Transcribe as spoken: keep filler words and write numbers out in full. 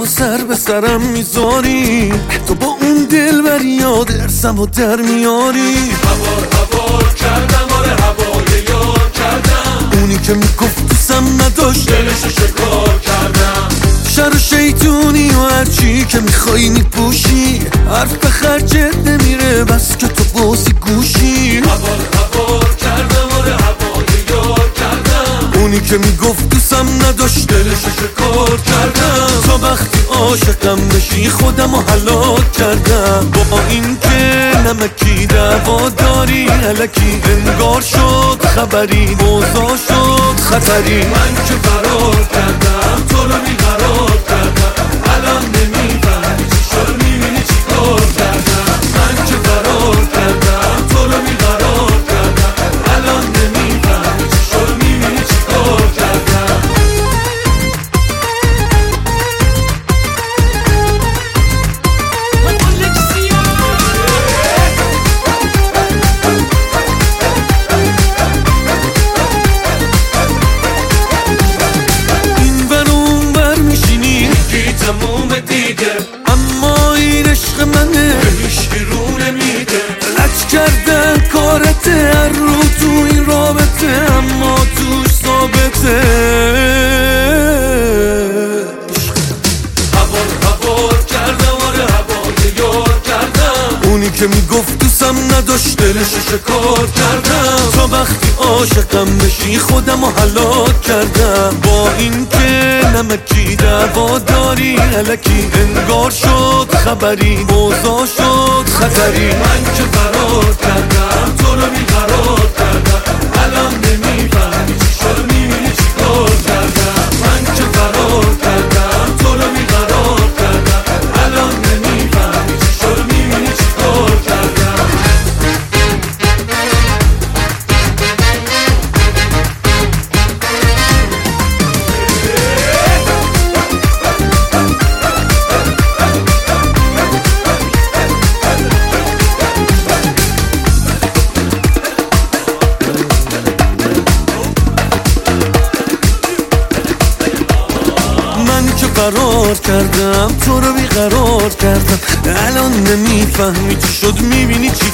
سر به سرم میذاری، تو با اون دل بر یاد ارسم و در میاری. هوار هوار کردم، آره هوای یار کردم، اونی که میگفت دوستم نداشت دلشو شکار کردم. شر و شیطونی و هرچی که میخوایی میپوشی، حرف به خرجت نمیره بس که تو بازی گوشی. هوار هوار کردم، آره هوای یار کردم، اونی که میگفت دوستم نداشت دلشو شکار کردم. تو وقتی عاشقم بشی خودم رو هلاک کردم. با این که نمکی دعوا داری الکی انگار شد خبری، اوضاع شد خطری. من که فرار کردم تو رو بیقرار کردم، الان نمیفهمی چی شد میبینی چی کار کردم. من که فرار کردم تو رو بیقرار کردم، الان نمیفهمی چی شد میبینی چی کار کردم. این ور اون ور میشینی میگی تموم دیگه، اما این عشق منه به هیچکی رو نمیده. لج کردن کارته هر رو تو این رابطه، اما توش ثابته. هوار هوار کردم، آره هوای یار کردم، اونی که میگفت دوستم نداشت دلشو شکار کردم. تا وقتی عاشقم بشی خودم رو هلاک کردم. با این که نمکی دعوا داری الکی انگار شد خبری، اوضاع شد خطری. من که فرار کردم تو رو بیقرار کردم، الان نمیفهمی چی شد میبینی چی کار کردم. من که فرار کردم تو رو بیقرار کردم، الان نمیفهمی چی شد میبینی چی کار کردم. من که فرار کردم تو رو بیقرار کردم، الان نمیفهمی چی شد میبینی چی